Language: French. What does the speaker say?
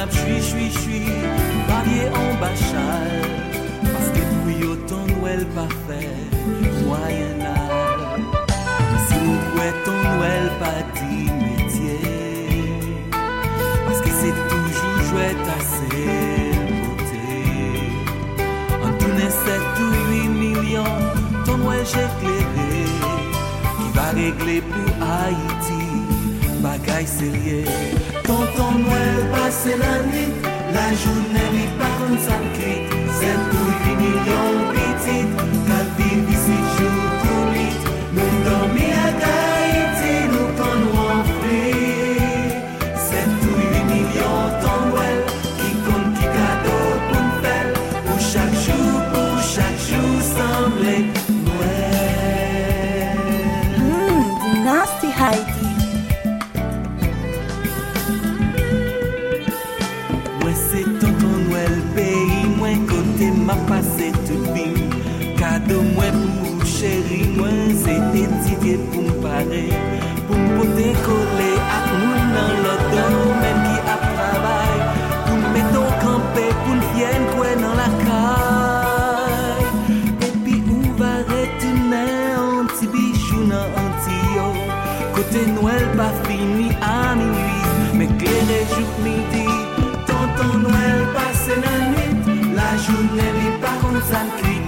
ap chui, marié en bachal, parce que pour yo ton Noël parfait, moyen-âge. Si nous couez ton Noël pas dit métier, parce que c'est toujours chouette assez beauté. En tout 7 ou 8 millions, ton Noël j'ai éclairé, qui va régler pour Haïti, bagaille sérieux. Quand ton Noël passe la nuit, la journée n'est pas comme ça quitte. 7 ou 8 millions petites, qu'à vivre ici jour pour lit. Nous dormir à Haïti, nous quand nous enflés. 7 ou 8 millions ton Noël, qui compte qui cadeau pour nous faire. Pour chaque jour semblait Noël. Dynasty Haïti. M'a passé toute vie, cadeau moi pour chéri, moi c'est étudié pour me parer, pour me poter coller à nous dans l'autre domaine qui a travail, pour me mettre au campé, pour me vienne quoi dans la caille, et puis où va retourner un petit bichou dans un tio, côté Noël pas fini à minuit, mais clairé jour midi, tonton Noël passe la nuit. La journée n'est pas comme ça.